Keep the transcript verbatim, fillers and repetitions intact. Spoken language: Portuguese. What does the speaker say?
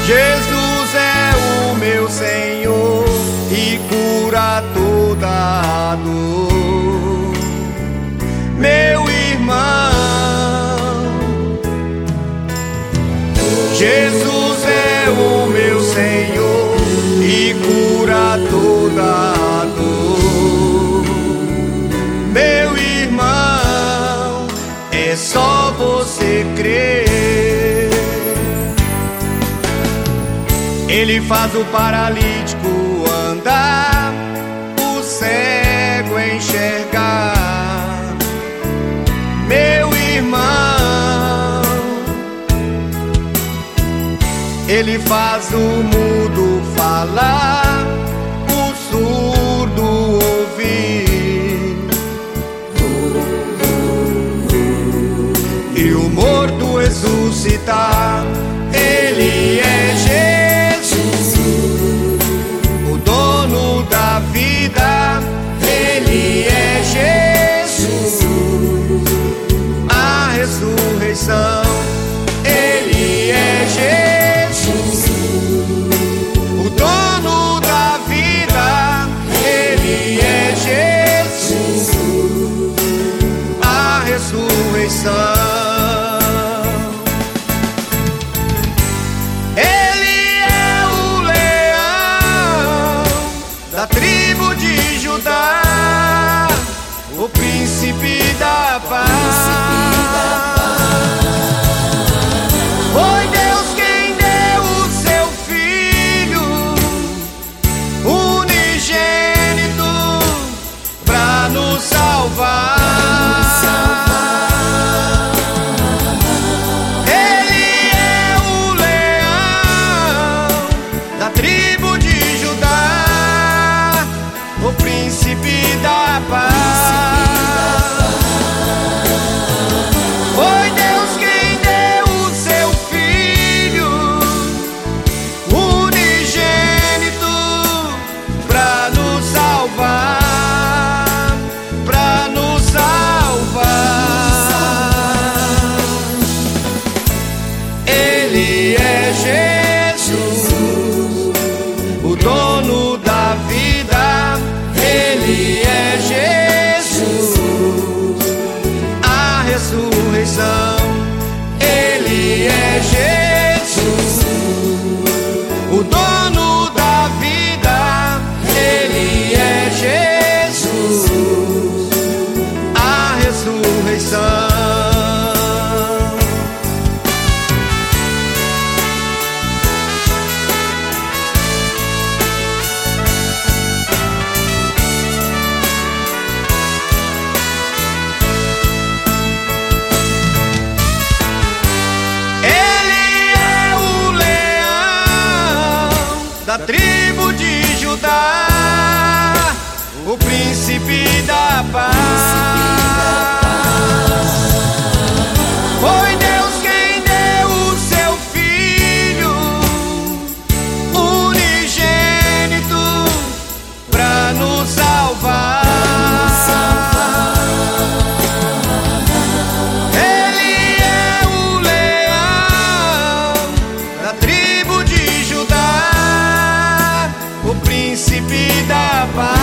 Jesus é o meu Senhor e cura toda a dor. Meu irmão, Jesus é o meu Senhor e cura toda a dor. Meu irmão, é só você crer. Ele faz o paralítico andar, o cego enxergar. Meu irmão, ele faz o mudo falar, o surdo ouvir e o morto ressuscitar. Ele é Jesus, o dono da vida. Ele é Jesus, a ressurreição. Ele é Jesus, o dono da vida. Ele é Jesus, a ressurreição. Da tribo de Judá, o príncipe da paz. Foi Deus quem deu o seu Filho unigênito pra nos salvar. Ele é o leão da tribo de Judá, o príncipe da paz. Foi Deus quem deu o seu Filho unigênito pra nos salvar, pra nos salvar. Ele é Jesus, o dono da vida. Ele é Jesus, a ressurreição. Ele é Jesus, o dono da vida. Ele é Jesus, a ressurreição. Da tribo de Judá, o príncipe da paz. Foi Deus quem deu o seu Filho unigênito pra nos salvar. Ele é o leão da tribo de Judá, o príncipe da paz.